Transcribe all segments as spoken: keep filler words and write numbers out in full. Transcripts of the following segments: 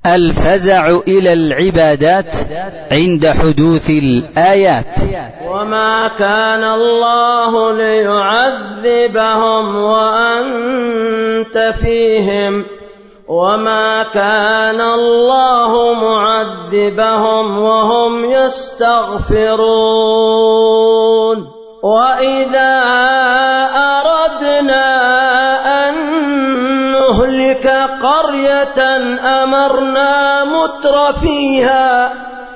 الفزع إلى العبادات عند حدوث الآيات. وما كان الله ليعذبهم وأنت فيهم وما كان الله معذبهم وهم يستغفرون. وإذا أردنا أن نهلك قرية أمرنا متر فيها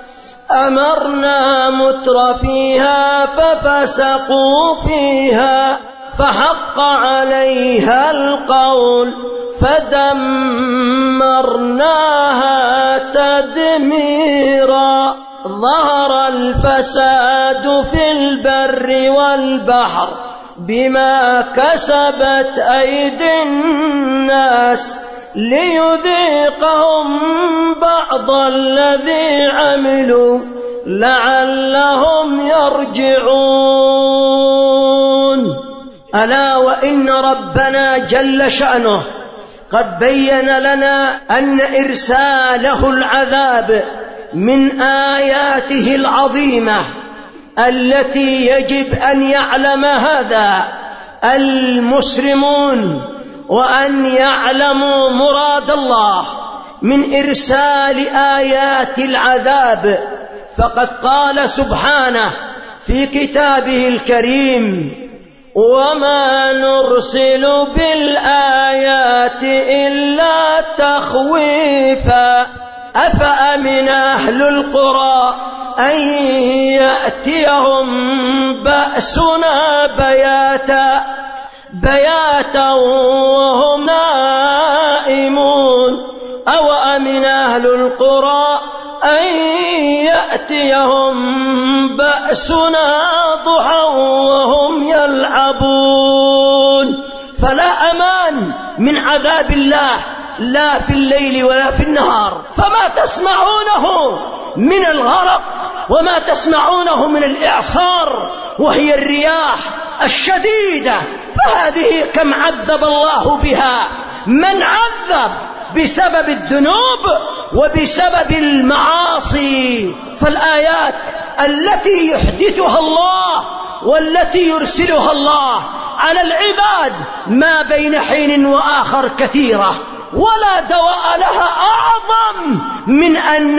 أمرنا متر فيها ففسقوا فيها فحق عليها القول فدمرناها تدميرا. ظهر الفساد في البر والبحر بما كسبت أيدي الناس ليذيقهم بعض الذي عملوا لعلهم يرجعون. ألا وإن ربنا جل شأنه قد بين لنا أن إرساله العذاب من آياته العظيمة التي يجب أن يعلم هذا المسلمون وأن يعلموا مراد الله من إرسال آيات العذاب. فقد قال سبحانه في كتابه الكريم: وما نرسل بالآيات إلا تخويفا أفأمن أهل القرى أن يأتيهم بأسنا بياتا بياتا وهم نائمون أو أمن أهل القرى أن يأتيهم بأسنا ضحى وهم يلعبون. فلا أمان من عذاب الله لا في الليل ولا في النهار. فما تسمعونه من الغرق وما تسمعونه من الإعصار وهي الرياح الشديدة، فهذه كم عذب الله بها من عذب بسبب الذنوب وبسبب المعاصي. فالآيات التي يحدثها الله والتي يرسلها الله على العباد ما بين حين وآخر كثيرة، ولا دواء لها أعظم من أن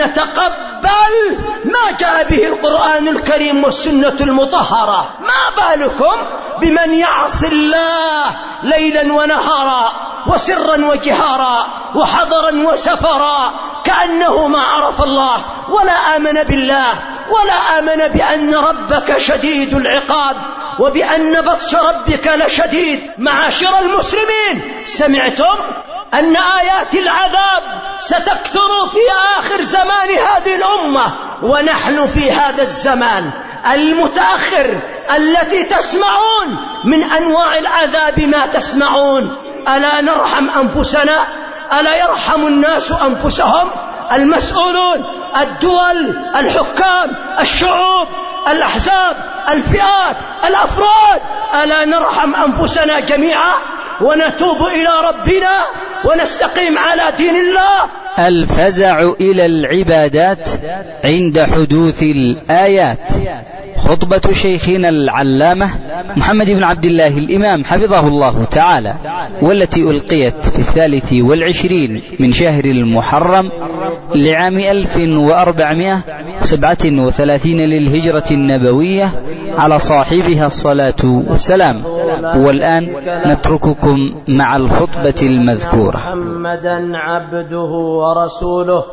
نتقبل ما جاء به القرآن الكريم والسنة المطهرة. ما بالكم بمن يعصي الله ليلا ونهارا وسرا وجهارا وحضرا وسفرا كأنه ما عرف الله ولا آمن بالله ولا آمن بأن ربك شديد العقاب وبأن بطش ربك لشديد. معاشر المسلمين، سمعتم أن آيات العذاب ستكثر في آخر زمان هذه الأمة، ونحن في هذا الزمان المتأخر التي تسمعون من أنواع العذاب ما تسمعون. ألا نرحم أنفسنا؟ ألا يرحم الناس أنفسهم؟ المسؤولون، الدول، الحكام، الشعوب، الأحزاب، الفئات، الأفراد، ألا نرحم أنفسنا جميعا ونتوب إلى ربنا ونستقيم على دين الله؟ الفزع إلى العبادات عند حدوث الآيات. خطبة شيخنا العلامة محمد بن عبد الله الإمام حفظه الله تعالى، والتي ألقيت في الثالث والعشرين من شهر المحرم لعام ألف وأربعمائة وسبعة وثلاثين للهجرة النبوية على صاحبها الصلاة والسلام. والآن نترككم مع الخطبة المذكورة. محمدا عبده ورسوله.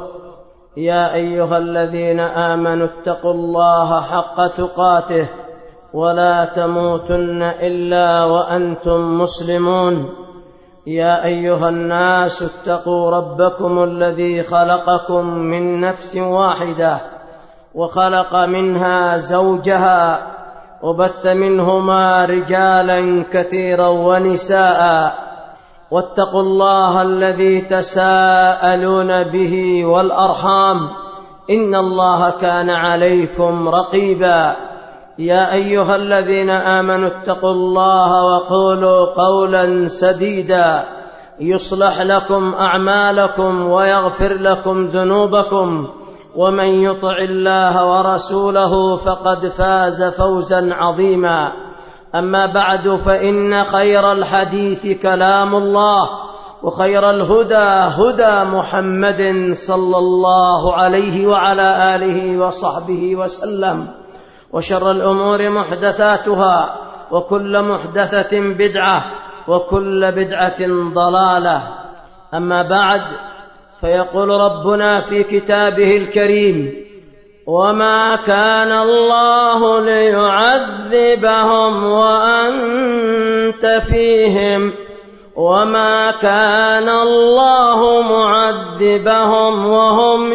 يا أيها الذين آمنوا اتقوا الله حق تقاته ولا تموتن إلا وأنتم مسلمون. يا أيها الناس اتقوا ربكم الذي خلقكم من نفس واحدة وخلق منها زوجها وبث منهما رجالا كثيرا ونساء، واتقوا الله الذي تساءلون به والأرحام إن الله كان عليكم رقيبا. يا أيها الذين آمنوا اتقوا الله وقولوا قولا سديدا يصلح لكم أعمالكم ويغفر لكم ذنوبكم، ومن يطع الله ورسوله فقد فاز فوزا عظيما. أما بعد، فإن خير الحديث كلام الله، وخير الهدى هدى محمد صلى الله عليه وعلى آله وصحبه وسلم، وشر الأمور محدثاتها، وكل محدثة بدعة، وكل بدعة ضلالة. أما بعد، فيقول ربنا في كتابه الكريم: وما كان الله ليعذبهم وأنت فيهم وما كان الله معذبهم وهم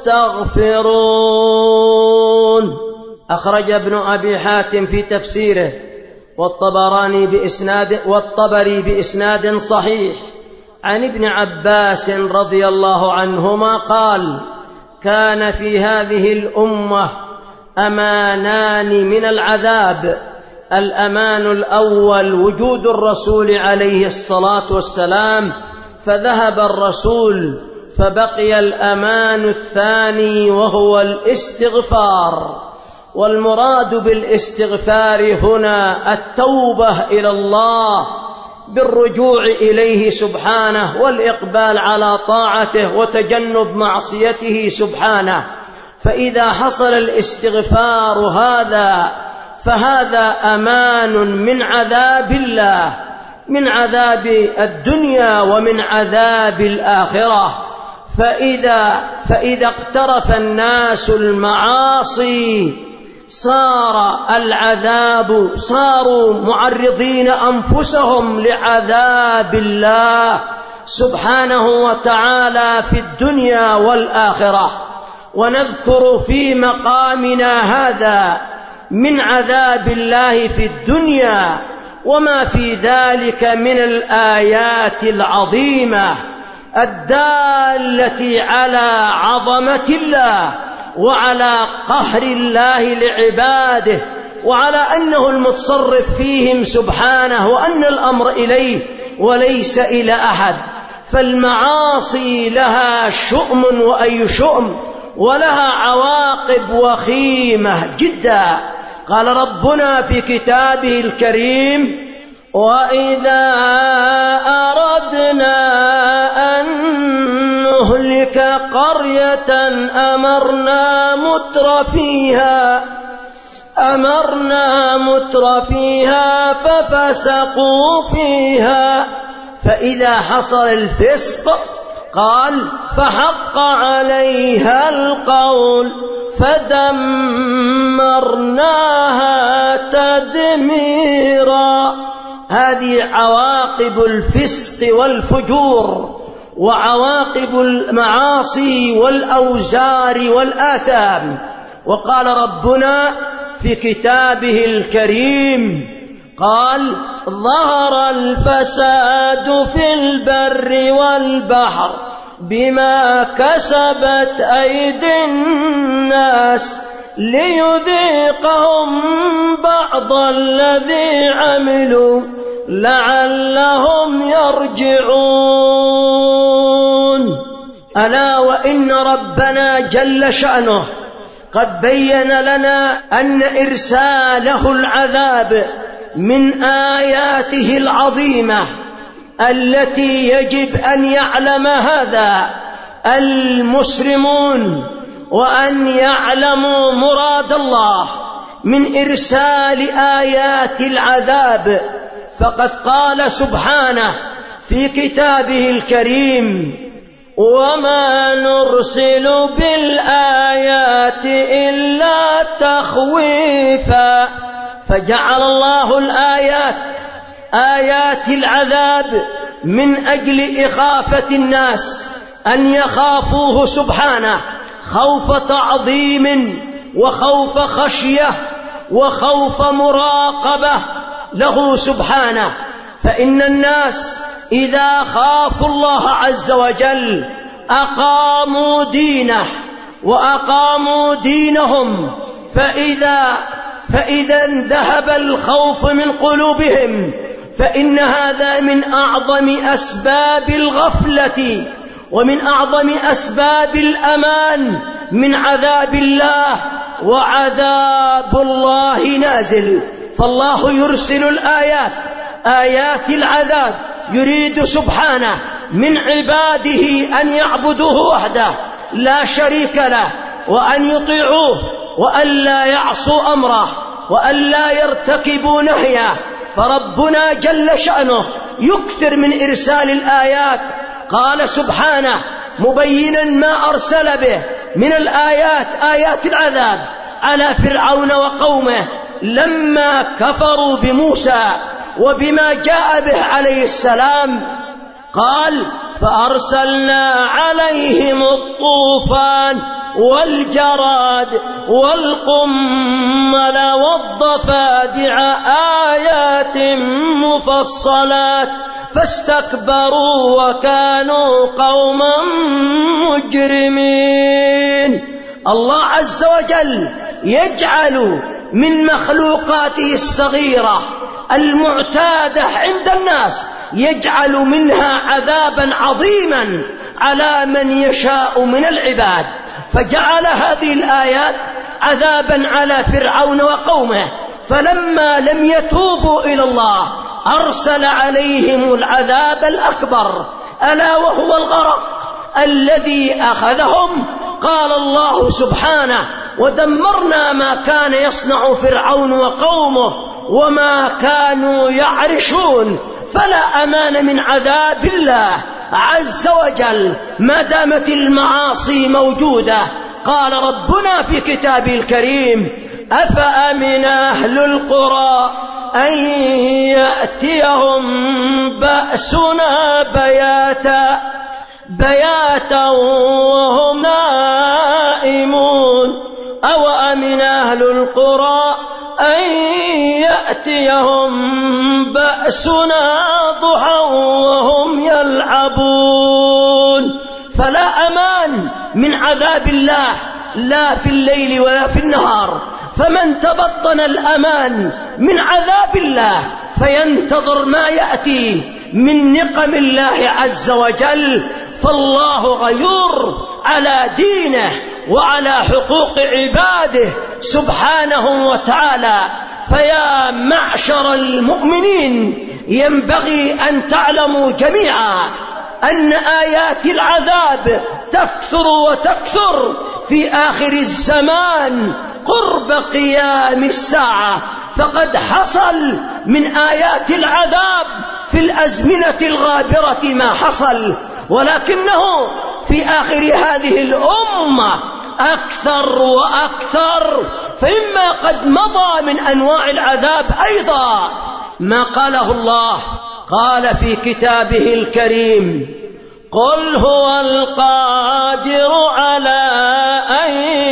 يستغفرون. أخرج ابن أبي حاتم في تفسيره والطبراني بإسناد والطبري بإسناد صحيح عن ابن عباس رضي الله عنهما قال: كان في هذه الأمة أمانان من العذاب. الأمان الأول وجود الرسول عليه الصلاة والسلام، فذهب الرسول، فبقي الأمان الثاني وهو الاستغفار. والمراد بالاستغفار هنا التوبة إلى الله بالرجوع إليه سبحانه، والإقبال على طاعته وتجنب معصيته سبحانه. فإذا حصل الاستغفار هذا فهذا أمان من عذاب الله، من عذاب الدنيا ومن عذاب الآخرة. فإذا, فإذا اقترف الناس المعاصي صار العذاب، صاروا معرضين أنفسهم لعذاب الله سبحانه وتعالى في الدنيا والآخرة. ونذكر في مقامنا هذا من عذاب الله في الدنيا وما في ذلك من الآيات العظيمة الدالة على عظمة الله وعلى قهر الله لعباده، وعلى أنه المتصرف فيهم سبحانه، وأن الأمر إليه وليس إلى أحد. فالمعاصي لها شؤم وأي شؤم، ولها عواقب وخيمة جدا. قال ربنا في كتابه الكريم: وإذا أردنا أن نهلك قرية أمرنا متر فيها أمرنا متر فيها ففسقوا فيها، فإذا حصل الفسق قال: فحق عليها القول فدمرناها تدميرا. هذه عواقب الفسق والفجور، وعواقب المعاصي والأوزار والآثام. وقال ربنا في كتابه الكريم: قال: ظهر الفساد في البر والبحر بما كسبت أيدي الناس ليذيقهم بعض الذي عملوا لعلهم يرجعون. ألا وإن ربنا جل شأنه قد بين لنا أن إرساله العذاب من آياته العظيمة التي يجب أن يعلم هذا المسلمون، وأن يعلموا مراد الله من إرسال آيات العذاب. فقد قال سبحانه في كتابه الكريم: وما نرسل بالآيات إلا تخويفا. فجعل الله الآيات آيات العذاب من أجل إخافة الناس أن يخافوه سبحانه خوف تعظيم وخوف خشية وخوف مراقبة له سبحانه. فإن الناس إذا خافوا الله عز وجل أقاموا دينه وأقاموا دينهم، فإذا فإذا ذهب الخوف من قلوبهم فإن هذا من أعظم أسباب الغفلة ومن أعظم أسباب الأمان من عذاب الله، وعذاب الله نازل. فالله يرسل الآيات، آيات العذاب، يريد سبحانه من عباده أن يعبدوه وحده لا شريك له، وأن يطيعوه، وأن لا يعصوا أمره، وأن لا يرتكبوا نهيه. فربنا جل شأنه يكثر من إرسال الآيات. قال سبحانه مبينا ما أرسل به من الآيات، آيات العذاب، على فرعون وقومه لما كفروا بموسى وبما جاء به عليه السلام. قال فأرسلنا عليهم الطوفان والجراد والقمل والضفادع آيات مفصلات فاستكبروا وكانوا قوما مجرمين. الله عز وجل يجعل من مخلوقاته الصغيرة المعتادة عند الناس، يجعل منها عذابا عظيما على من يشاء من العباد. فجعل هذه الآيات عذابا على فرعون وقومه، فلما لم يتوبوا إلى الله أرسل عليهم العذاب الأكبر، ألا وهو الغرق الذي أخذهم. قال الله سبحانه ودمرنا ما كان يصنع فرعون وقومه وما كانوا يعرشون. فلا أمان من عذاب الله عز وجل ما دامت المعاصي موجودة. قال ربنا في كتابه الكريم أفأمن أهل القرى أن يأتيهم بأسنا بياتا بياتا وهم نائمون أو أمن أهل القرى أن يأتيهم بأسنا ضحى وهم يلعبون. فلا أمان من عذاب الله لا في الليل ولا في النهار. فمن تبطن الأمان من عذاب الله فينتظر ما يأتي من نقم الله عز وجل، فالله غيور على دينه وعلى حقوق عباده سبحانه وتعالى. فيا معشر المؤمنين ينبغي أن تعلموا جميعا أن آيات العذاب تكثر وتكثر في آخر الزمان قرب قيام الساعة. فقد حصل من آيات العذاب في الأزمنة الغابرة ما حصل، ولكنه في آخر هذه الأمة أكثر وأكثر. فإما قد مضى من أنواع العذاب أيضا ما قاله الله، قال في كتابه الكريم قل هو القادر على أن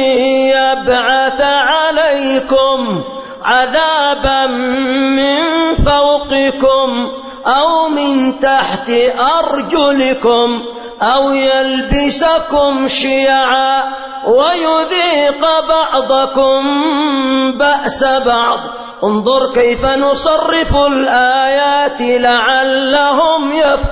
يبعث عليكم عذابا من فوقكم أو من تحت أرجلكم أو يلبسكم شيعا ويذيق بعضكم بأس بعض. انظر كيف نصرف الآيات لعلهم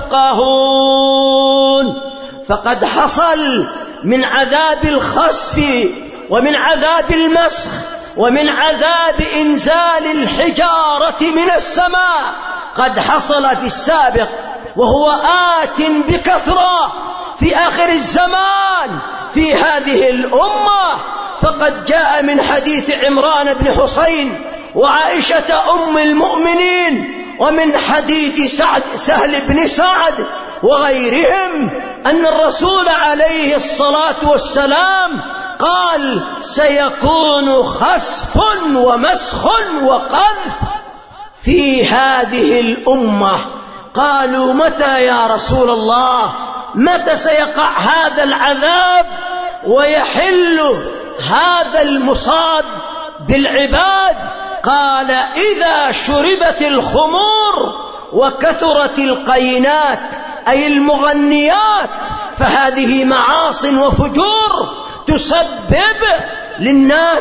يفقهون. فقد حصل من عذاب الخسف ومن عذاب المسخ ومن عذاب إنزال الحجارة من السماء قد حصل في السابق، وهو آت بكثرة في آخر الزمان في هذه الأمة. فقد جاء من حديث عمران بن حسين وعائشة أم المؤمنين ومن حديث سعد سهل بن سعد وغيرهم أن الرسول عليه الصلاة والسلام قال سيكون خسف ومسخ وقذف في هذه الأمة. قالوا متى يا رسول الله؟ متى سيقع هذا العذاب ويحل هذا المصاب بالعباد؟ قال إذا شربت الخمور وكثرت القينات أي المغنيات، فهذه معاص وفجور تسبب للناس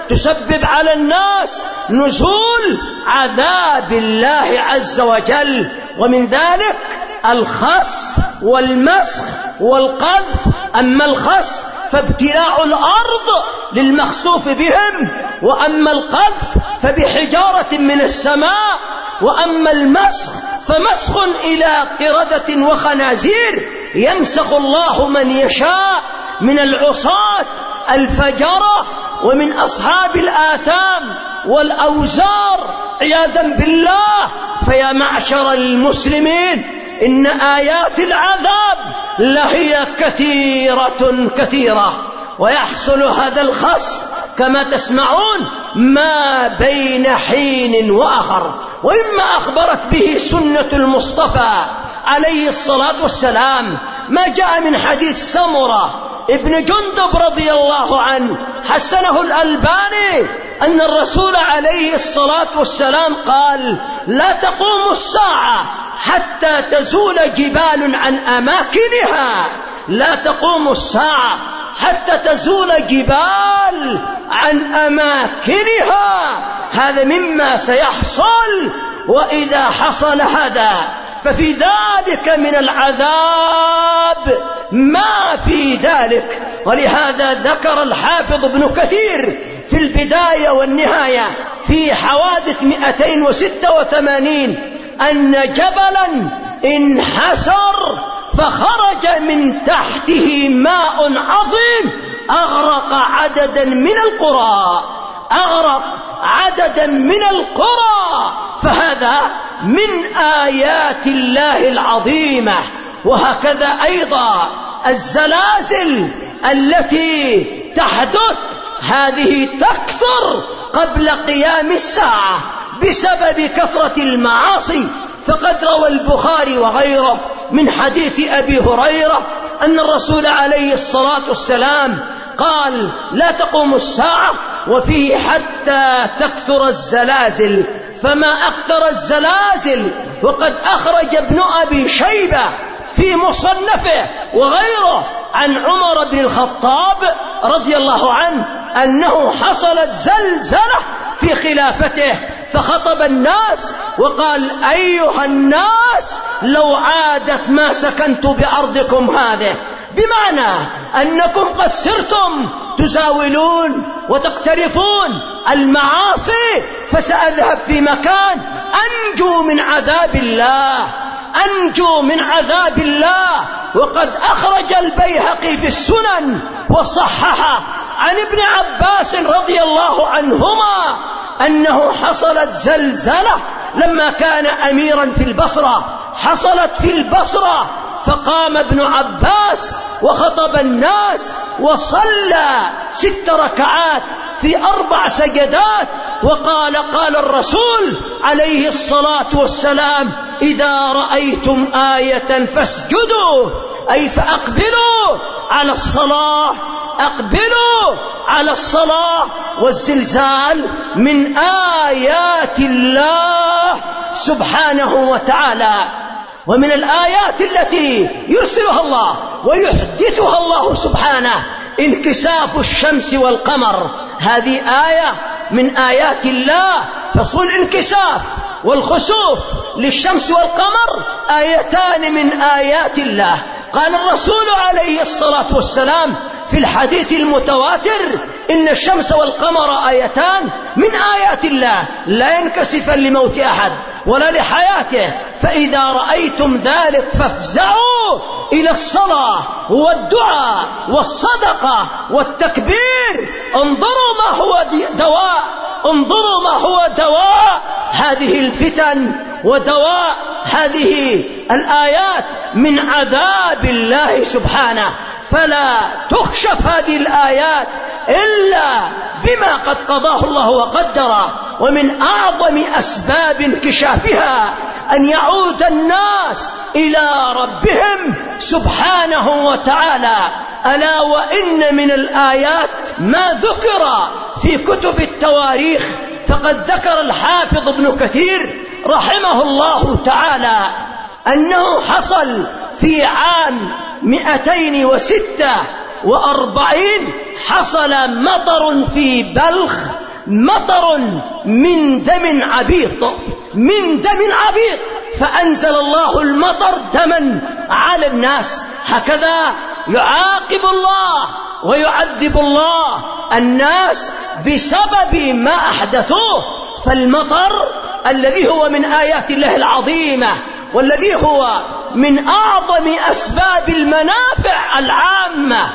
تسبب على الناس نزول عذاب الله عز وجل. ومن ذلك الخسف والمسخ والقذف. أما الخسف فابتلاع الأرض للمخسوف بهم، وأما القذف فبحجارة من السماء، وأما المسخ فمسخ إلى قردة وخنازير يمسخ الله من يشاء من العصاة الفجرة ومن أصحاب الآثام والأوزار عياذا بالله. فيا معشر المسلمين، إن آيات العذاب لهي كثيرة كثيرة، ويحصل هذا الخسف كما تسمعون ما بين حين وآخر. وإما أخبرت به سنة المصطفى عليه الصلاة والسلام ما جاء من حديث سمرة ابن جندب رضي الله عنه حسنه الألباني أن الرسول عليه الصلاة والسلام قال: لا تقوم الساعة حتى تزول جبال عن أماكنها. لا تقوم الساعة حتى تزول جبال عن أماكنها. هذا مما سيحصل. وإذا حصل هذا ففي ذلك من العذاب ما في ذلك. ولهذا ذكر الحافظ ابن كثير في البداية والنهاية في حوادث مئتين وستة وثمانين أن جبلا انحسر فخرج من تحته ماء عظيم أغرق عددا من القرى أغرق عددا من القرى. فهذا من آيات الله العظيمة. وهكذا أيضا الزلازل التي تحدث هذه تكثر قبل قيام الساعة بسبب كثرة المعاصي. فقد روى البخاري وغيره من حديث أبي هريرة أن الرسول عليه الصلاة والسلام قال: لا تقوم الساعة وفيه حتى تكثر الزلازل. فما أكثر الزلازل. وقد أخرج ابن أبي شيبة في مصنفه وغيره عن عمر بن الخطاب رضي الله عنه أنه حصلت زلزلة في خلافته فخطب الناس وقال: أيها الناس، لو عادت ما سكنت بأرضكم هذه. بمعنى أنكم قد سرتم تزاولون وتقترفون المعاصي، فسأذهب في مكان أنجو من عذاب الله أنجو من عذاب الله. وقد أخرج البيهقي في السنن وصححه عن ابن عباس رضي الله عنهما أنه حصلت زلزلة لما كان أميرا في البصرة، حصلت في البصرة، فقام ابن عباس وخطب الناس وصلى ست ركعات في أربع سجدات وقال: قال الرسول عليه الصلاة والسلام: إذا رأيتم آية فاسجدوا، أي فأقبلوا على الصلاة، أقبلوا على الصلاة. والزلزال من آيات الله سبحانه وتعالى. ومن الآيات التي يرسلها الله ويحدثها الله سبحانه انكساف الشمس والقمر. هذه آية من آيات الله. فصل الانكساف والخسوف للشمس والقمر آيتان من آيات الله. قال الرسول عليه الصلاة والسلام في الحديث المتواتر: إن الشمس والقمر آيتان من آيات الله لا ينكسفا لموت أحد ولا لحياته، فإذا رأيتم ذلك فافزعوا إلى الصلاة والدعاء والصدقة والتكبير. انظروا ما هو دواء انظروا ما هو دواء هذه الفتن ودواء هذه الآيات من عذاب الله سبحانه. فلا تخشف هذه الآيات إلا بما قد قضاه الله وقدره. ومن أعظم أسباب انكشافها أن يعود الناس إلى ربهم سبحانه وتعالى. ألا وإن من الآيات ما ذكر في كتب التواريخ. فقد ذكر الحافظ ابن كثير رحمه الله تعالى أنه حصل في عام مئتين وستة وأربعين حصل مطر في بلخ، مطر من دم عبيط، من دم عبيط، فأنزل الله المطر دما على الناس. هكذا يعاقب الله ويعذب الله الناس بسبب ما أحدثوه. فالمطر الذي هو من آيات الله العظيمة، والذي هو من أعظم أسباب المنافع العامة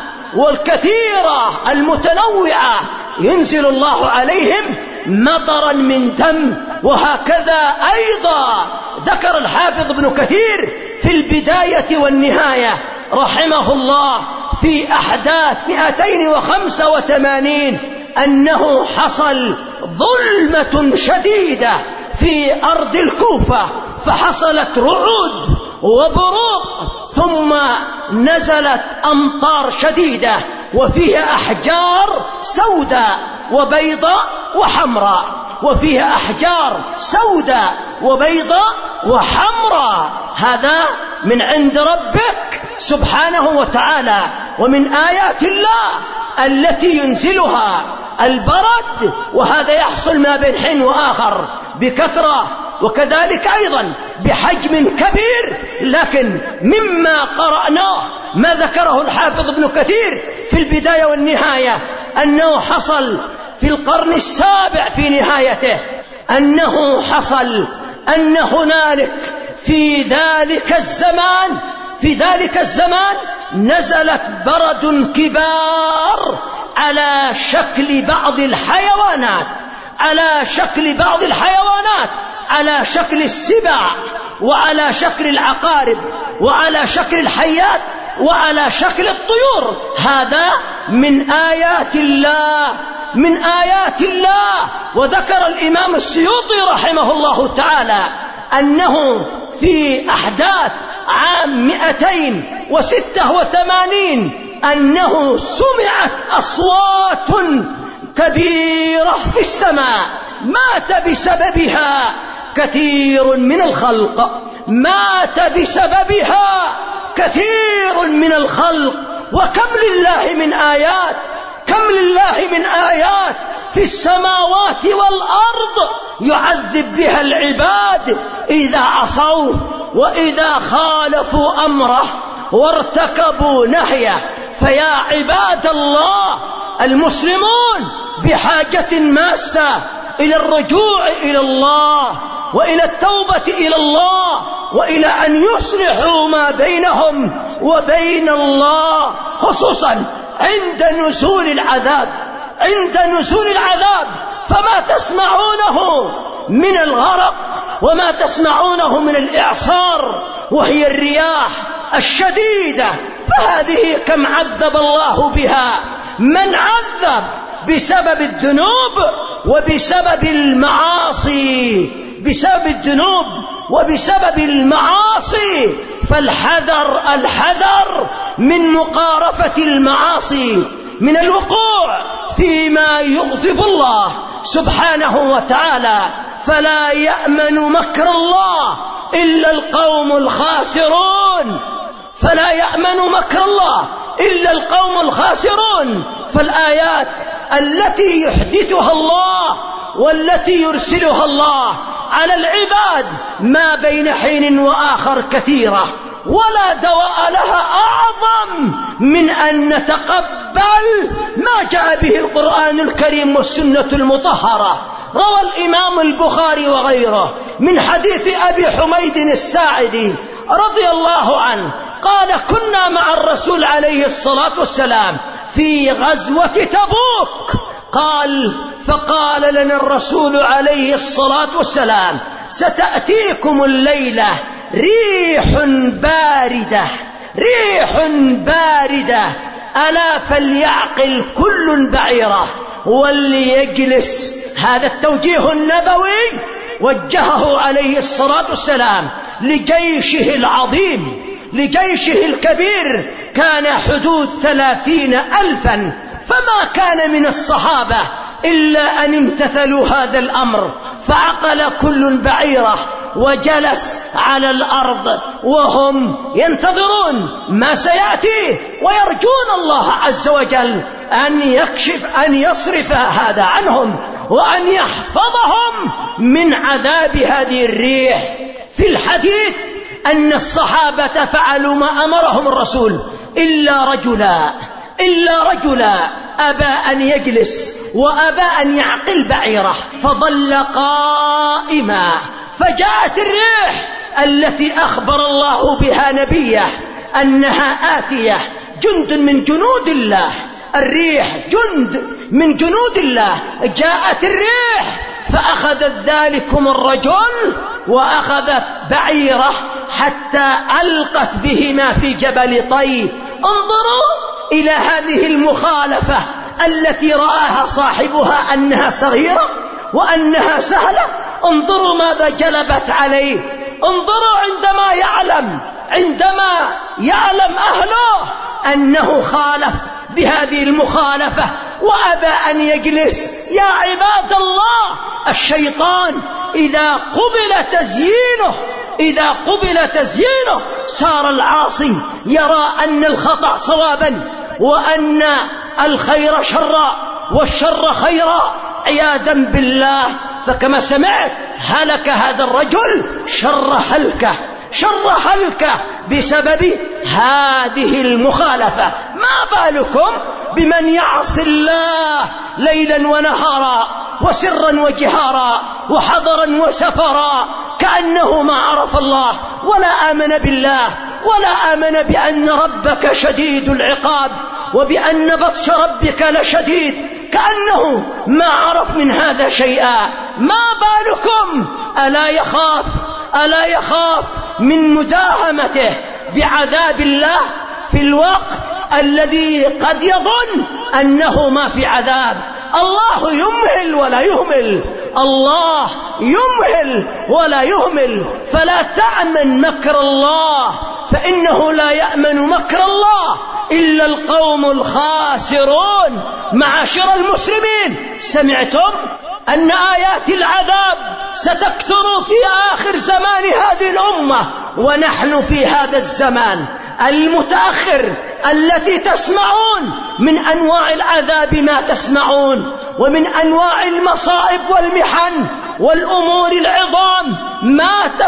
والكثيرة المتنوعة، ينزل الله عليهم مطرا من دم. وهكذا أيضا ذكر الحافظ ابن كثير في البداية والنهاية رحمه الله في أحداث مئتين وخمسة وثمانين أنه حصل ظلمة شديدة في أرض الكوفة، فحصلت رعود وبروق، ثم نزلت أمطار شديدة وفيها أحجار سوداء وبيضاء وحمراء، وفيها أحجار سوداء وبيضاء وحمراء. هذا من عند ربك سبحانه وتعالى، ومن آيات الله التي ينزلها البرد، وهذا يحصل ما بين حين وآخر بكثرة، وكذلك أيضا بحجم كبير. لكن مما قرأناه ما ذكره الحافظ ابن كثير في البداية والنهاية أنه حصل في القرن السابع في نهايته، أنه حصل أن هنالك في ذلك الزمان في ذلك الزمان نزلت برد كبار على شكل بعض الحيوانات على شكل بعض الحيوانات على شكل السباع، وعلى شكل العقارب، وعلى شكل الحيات، وعلى شكل الطيور. هذا من آيات الله من آيات الله. وذكر الإمام السيوطي رحمه الله تعالى أنه في أحداث عام مئتين وستة وثمانين أنه سمعت أصوات كبيرة في السماء مات بسببها كثير من الخلق مات بسببها كثير من الخلق. وكم لله من آيات كم لله من آيات في السماوات والأرض يعذب بها العباد إذا عصوا وإذا خالفوا أمره وارتكبوا نهيه. فيا عباد الله، المسلمون بحاجة ماسة إلى الرجوع إلى الله، وإلى التوبة إلى الله، وإلى أن يصلحوا ما بينهم وبين الله، خصوصا عند نزول العذاب عند نزول العذاب فما تسمعونه من الغرق وما تسمعونه من الإعصار وهي الرياح الشديدة، فهذه كم عذب الله بها من عذب بسبب الذنوب وبسبب المعاصي بسبب الذنوب وبسبب المعاصي. فالحذر الحذر من مقارفة المعاصي، من الوقوع فيما يغضب الله سبحانه وتعالى. فلا يأمن مكر الله إلا القوم الخاسرون فلا يأمن مكر الله إلا القوم الخاسرون. فالآيات التي يحدثها الله والتي يرسلها الله على العباد ما بين حين وآخر كثيرة، ولا دواء لها أعظم من أن نتقبل ما جاء به القرآن الكريم والسنة المطهرة. روى الإمام البخاري وغيره من حديث أبي حميد الساعدي رضي الله عنه قال: كنا مع الرسول عليه الصلاة والسلام في غزوة تبوك. قال: فقال لنا الرسول عليه الصلاة والسلام: ستأتيكم الليلة ريح باردة ريح باردة ألا فليعقل كل بعيره وليجلس. هذا التوجيه النبوي وجهه عليه الصلاة والسلام لجيشه العظيم لجيشه الكبير، كان حدود ثلاثين ألفا، فما كان من الصحابة إلا أن امتثلوا هذا الأمر، فعقل كل بعيره وجلس على الأرض وهم ينتظرون ما سيأتي ويرجون الله عز وجل أن يكشف أن يصرف هذا عنهم وأن يحفظهم من عذاب هذه الريح. في الحديث أن الصحابة فعلوا ما أمرهم الرسول إلا رجلا إلا رجلا أبى أن يجلس وأبى أن يعقل بعيره فظل قائما، فجاءت الريح التي أخبر الله بها نبيه أنها آتية، جند من جنود الله، الريح جند من جنود الله. جاءت الريح فأخذت ذلكم الرجل وأخذت بعيره حتى ألقت بهما في جبل طي. انظروا إلى هذه المخالفة التي رآها صاحبها أنها صغيرة وأنها سهلة. انظروا ماذا جلبت عليه. انظروا عندما يعلم عندما يعلم أهله أنه خالف بهذه المخالفة وأبى أن يجلس. يا عباد الله، الشيطان إذا قبل تزيينه إذا قبل تزيينه صار العاصي يرى أن الخطأ صوابا وأن الخير شرا والشر خيرا عياذا بالله. فكما سمعت هلك هذا الرجل شر هلكه شر هلكه بسبب هذه المخالفة. ما بالكم بمن يعصي الله ليلا ونهارا وسرا وجهارا وحضرا وسفرا كأنه ما عرف الله ولا آمن بالله ولا آمن بأن ربك شديد العقاب وبأن بطش ربك لشديد، كأنه ما عرف من هذا شيئا. ما بالكم ألا يخاف ألا يخاف من مداهمته بعذاب الله في الوقت الذي قد يظن أنه ما في عذاب. الله يمهل ولا يهمل الله يمهل ولا يهمل. فلا تأمن مكر الله فإنه لا يأمن مكر الله إلا القوم الخاسرون. معاشر المسلمين، سمعتم أن آيات العذاب ستكثر في آخر زمان هذه الأمة، ونحن في هذا الزمان المتأخر التي تسمعون من أنواع العذاب ما تسمعون، ومن أنواع المصائب والمحن والأمور العظام ما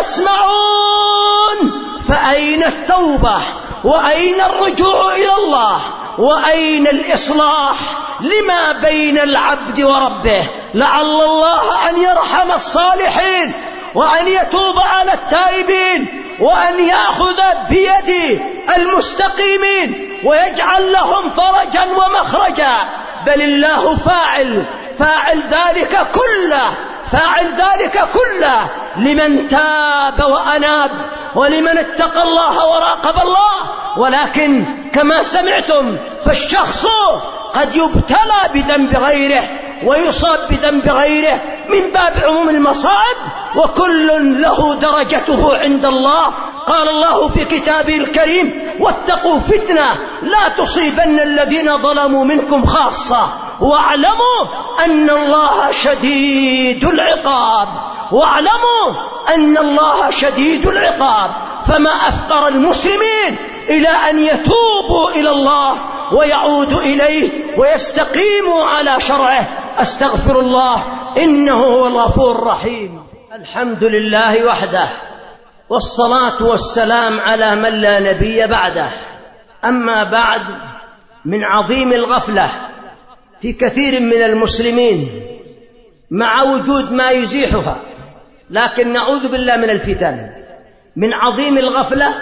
تسمعون. فأين التوبة وأين الرجوع إلى الله وأين الإصلاح لما بين العبد وربه؟ لعل الله أن يرحم الصالحين وأن يتوب على التائبين وأن يأخذ بيد المستقيمين ويجعل لهم فرجا ومخرجا. بل الله فاعل فاعل ذلك كله فاعل ذلك كله لمن تاب وأناب ولمن اتقى الله وراقب الله. ولكن كما سمعتم فالشخص قد يبتلى بذنب غيره ويصاب بذنب غيره من باب عموم المصائب، وكل له درجته عند الله. قال الله في كتابه الكريم: واتقوا فتنة لا تصيبن الذين ظلموا منكم خاصة واعلموا أن الله شديد العقاب واعلموا أن الله شديد العقاب. فما أفقر المسلمين إلى أن يتوبوا إلى الله ويعودوا إليه ويستقيموا على شرعه. أستغفر الله إنه هو الغفور الرحيم. الحمد لله وحده، والصلاة والسلام على من لا نبي بعده. أما بعد، من عظيم الغفلة في كثير من المسلمين مع وجود ما يزيحها، لكن نعوذ بالله من الفتن، من عظيم الغفلة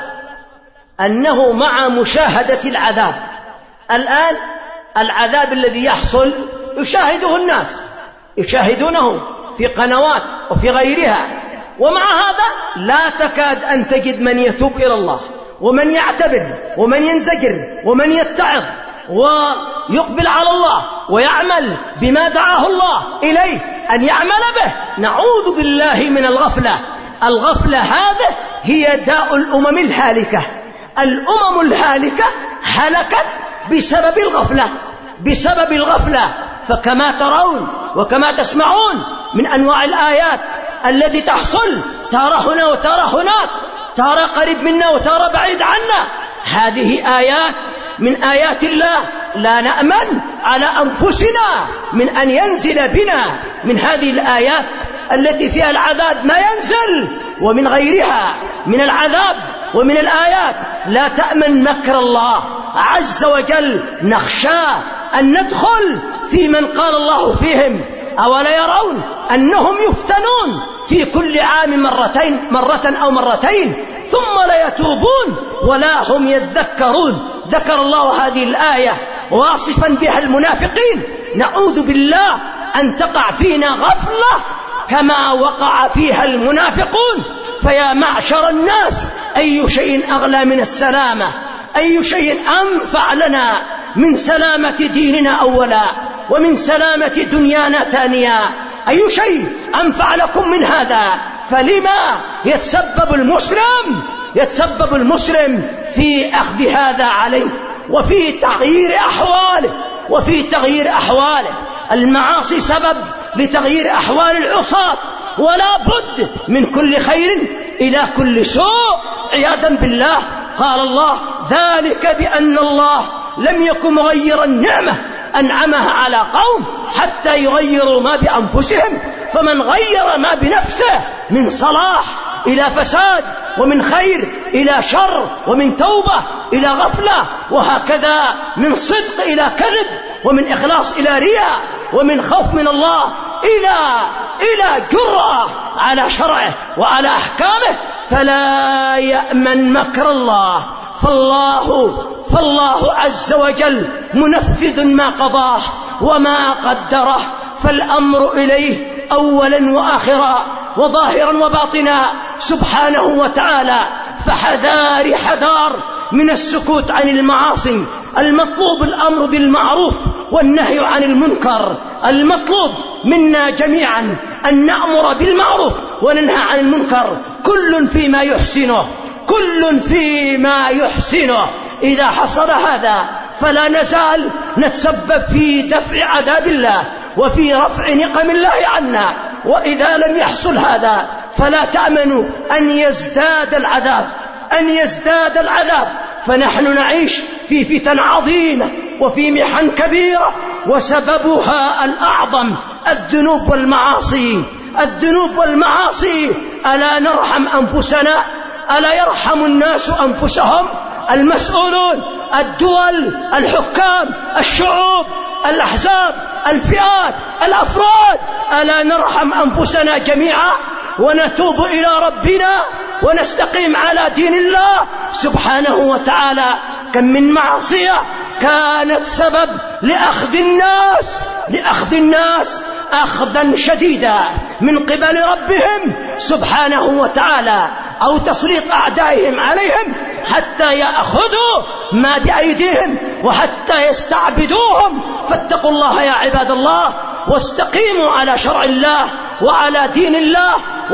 أنه مع مشاهدة العذاب الآن، العذاب الذي يحصل يشاهده الناس، يشاهدونه في قنوات وفي غيرها، ومع هذا لا تكاد أن تجد من يتوب إلى الله ومن يعتبر ومن ينزجر ومن يتعظ ويقبل على الله ويعمل بما دعاه الله إليه أن يعمل به. نعوذ بالله من الغفلة. الغفلة هذه هي داء الأمم الهالكة. الأمم الهالكة هلكت بسبب الغفلة بسبب الغفلة. فكما ترون وكما تسمعون من أنواع الآيات التي تحصل تارة هنا وتارة هناك، تارة قريب منا وتارة بعيد عنا. هذه آيات من آيات الله، لا نأمن على أنفسنا من أن ينزل بنا من هذه الآيات التي فيها العذاب ما ينزل، ومن غيرها من العذاب ومن الآيات. لا تأمن مكر الله عز وجل، نخشى أن ندخل في من قال الله فيهم أولا يرون أنهم يفتنون في كل عام مرتين مرة أو مرتين ثم لا يتوبون ولا هم يذكرون. ذكر الله هذه الآية واصفا بها المنافقين، نعوذ بالله أن تقع فينا غفلة كما وقع فيها المنافقون. فيا معشر الناس، أي شيء أغلى من السلامة؟ أي شيء أنفع لنا من سلامة ديننا أولا ومن سلامة دنيانا ثانيا؟ أي شيء أنفع لكم من هذا؟ فلما يتسبب المسلم يتسبب المسلم في أخذ هذا عليه وفي تغيير أحواله وفي تغيير أحواله. المعاصي سبب لتغيير أحوال العصاة، ولا بد من كل خير إلى كل سوء عياذا بالله. قال الله: ذلك بأن الله لم يكن مغيرا نعمة أنعمها على قوم حتى يغيروا ما بأنفسهم. فمن غير ما بنفسه من صلاح إلى فساد، ومن خير إلى شر، ومن توبة إلى غفلة، وهكذا من صدق إلى كذب، ومن إخلاص إلى رياء، ومن خوف من الله إلى إلى جرأة على شرعه وعلى أحكامه، فلا يأمن مكر الله. فالله فالله عز وجل منفذ ما قضاه وما قدره، فالأمر إليه أولا وآخرا وظاهرا وباطنا سبحانه وتعالى. فحذار حذار من السكوت عن المعاصي. المطلوب الأمر بالمعروف والنهي عن المنكر. المطلوب منا جميعا أن نأمر بالمعروف وننهى عن المنكر، كل فيما يحسنه كل فيما يحسنه. إذا حصل هذا فلا نزال نتسبب في دفع عذاب الله وفي رفع نقم الله عنا. وإذا لم يحصل هذا فلا تأمنوا أن يزداد العذاب أن يزداد العذاب فنحن نعيش في فتن عظيمة وفي محن كبيرة، وسببها الأعظم الذنوب والمعاصي. الذنوب والمعاصي. ألا نرحم أنفسنا؟ ألا يرحم الناس أنفسهم؟ المسؤولون، الدول، الحكام، الشعوب، الأحزاب، الفئات، الأفراد، ألا نرحم أنفسنا جميعا ونتوب إلى ربنا ونستقيم على دين الله سبحانه وتعالى؟ كم من معصية كانت سبب لأخذ الناس لأخذ الناس أخذا شديدا من قبل ربهم سبحانه وتعالى، أو تسليط أعدائهم عليهم حتى يأخذوا ما بأيديهم وحتى يستعبدوهم. فاتقوا الله يا عباد الله، واستقيموا على شرع الله وعلى دين الله،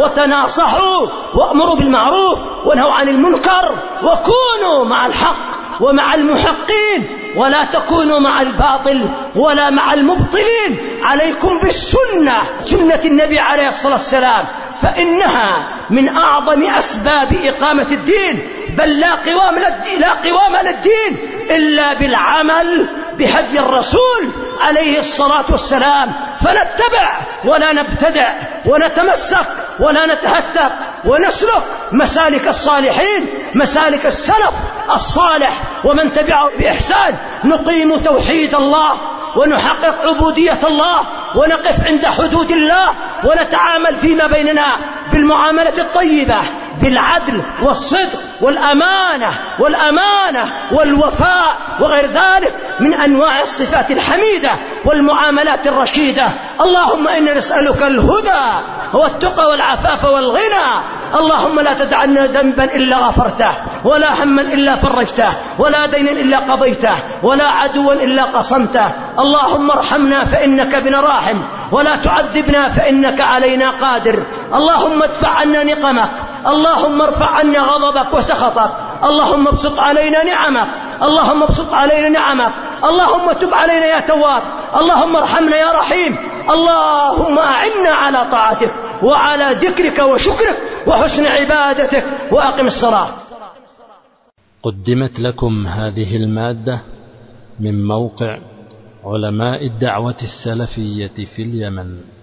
وتناصحوا وأمروا بالمعروف ونهوا عن المنكر، وكونوا مع الحق ومع المحقين، ولا تكونوا مع الباطل ولا مع المبطلين. عليكم بالسنة، سنة النبي عليه الصلاة والسلام، فإنها من أعظم أسباب إقامة الدين. بل لا قوام للدين, لا قوام للدين إلا بالعمل بهدي الرسول عليه الصلاة والسلام. فنتبع ولا نبتدع، ونتمسك ولا نتهتك، ونسلك مسالك الصالحين، مسالك السلف الصالح ومن تبعه بإحسان. نقيم توحيد الله ونحقق عبودية الله، ونقف عند حدود الله، ونتعامل فيما بيننا بالمعاملة الطيبة، بالعدل والصدق والأمانة والأمانة والوفاء وغير ذلك من أنواع الصفات الحميدة والمعاملات الرشيدة. اللهم إنا نسألك الهدى والتقى والعفاف والغنى. اللهم لا تدع لنا ذنبا إلا غفرته، ولا هما إلا فرجته، ولا دينا إلا قضيته، ولا عدوا إلا قصمته. اللهم ارحمنا فإنك بنا راحم، ولا تعذبنا فإنك علينا قادر. اللهم ادفع عنا نقمك، اللهم ارفع عنا غضبك وسخطك، اللهم ابسط علينا نعمك، اللهم ابسط علينا نعمك، اللهم تب علينا يا تواب، اللهم ارحمنا يا رحيم. اللهم أعنا على طاعتك وعلى ذكرك وشكرك وحسن عبادتك، وأقم الصلاة. قدمت لكم هذه المادة من موقع علماء الدعوة السلفية في اليمن.